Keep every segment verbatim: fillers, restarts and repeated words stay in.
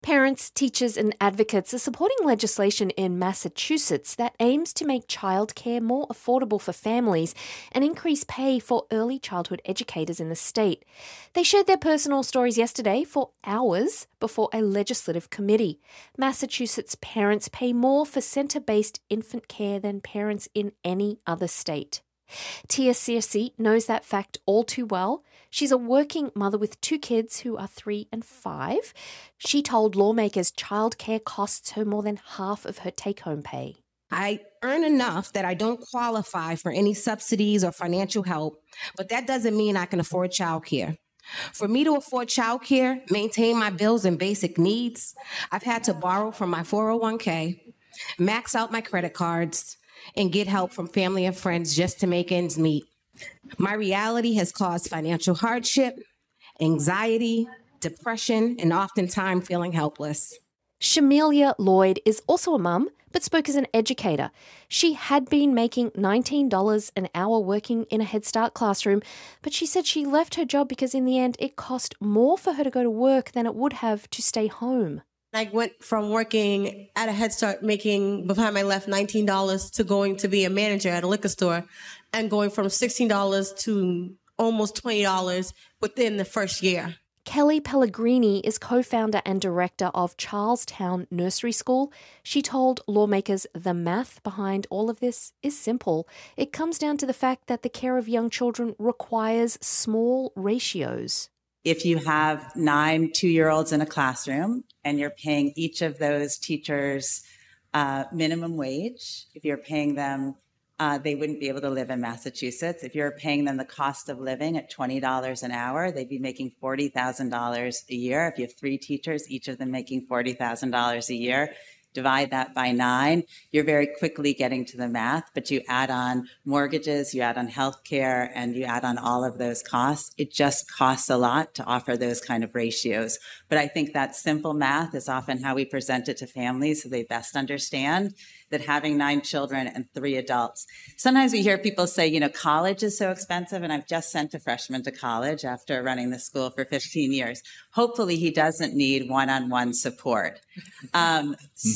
Parents, teachers and advocates are supporting legislation in Massachusetts that aims to make childcare more affordable for families and increase pay for early childhood educators in the state. They shared their personal stories yesterday for hours before a legislative committee. Massachusetts parents pay more for centre-based infant care than parents in any other state. Tia Searcy knows that fact all too well. She's a working mother with two kids who are three and five. She told lawmakers childcare costs her more than half of her take-home pay. I earn enough that I don't qualify for any subsidies or financial help, but that doesn't mean I can afford childcare. For me to afford childcare, maintain my bills and basic needs, I've had to borrow from my four oh one k, max out my credit cards, and get help from family and friends just to make ends meet. My reality has caused financial hardship, anxiety, depression, and oftentimes feeling helpless. Shamelia Lloyd is also a mum, but spoke as an educator. She had been making nineteen dollars an hour working in a Head Start classroom, but she said she left her job because in the end it cost more for her to go to work than it would have to stay home. I went from working at a Head Start making, by the time I left, nineteen dollars to going to be a manager at a liquor store and going from sixteen dollars to almost twenty dollars within the first year. Kelly Pellegrini is co-founder and director of Charlestown Nursery School. She told lawmakers the math behind all of this is simple. It comes down to the fact that the care of young children requires small ratios. If you have nine two-year-olds in a classroom and you're paying each of those teachers uh, minimum wage, if you're paying them, uh, they wouldn't be able to live in Massachusetts. If you're paying them the cost of living at twenty dollars an hour, they'd be making forty thousand dollars a year. If you have three teachers, each of them making forty thousand dollars a year, divide that by nine, you're very quickly getting to the math, but you add on mortgages, you add on healthcare, and you add on all of those costs. It just costs a lot to offer those kind of ratios. But I think that simple math is often how we present it to families so they best understand that having nine children and three adults. Sometimes we hear people say, you know, college is so expensive, and I've just sent a freshman to college after running the school for fifteen years. Hopefully he doesn't need one-on-one support. Um,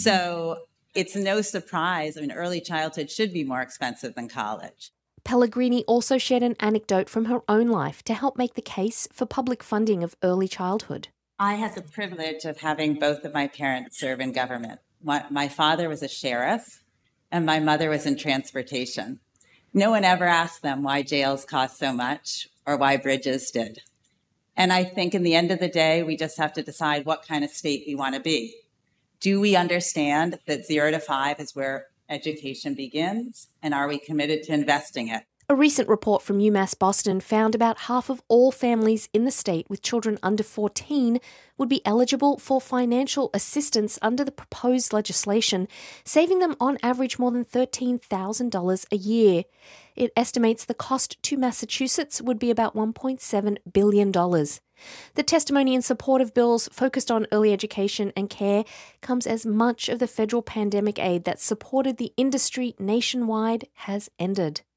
so it's no surprise. I mean, early childhood should be more expensive than college. Pellegrini also shared an anecdote from her own life to help make the case for public funding of early childhood. I had the privilege of having both of my parents serve in government. My, my father was a sheriff, and my mother was in transportation. No one ever asked them why jails cost so much or why bridges did. And I think in the end of the day, we just have to decide what kind of state we want to be. Do we understand that zero to five is where education begins? And are we committed to investing it? A recent report from UMass Boston found about half of all families in the state with children under fourteen would be eligible for financial assistance under the proposed legislation, saving them on average more than thirteen thousand dollars a year. It estimates the cost to Massachusetts would be about one point seven billion dollars. The testimony in support of bills focused on early education and care comes as much of the federal pandemic aid that supported the industry nationwide has ended.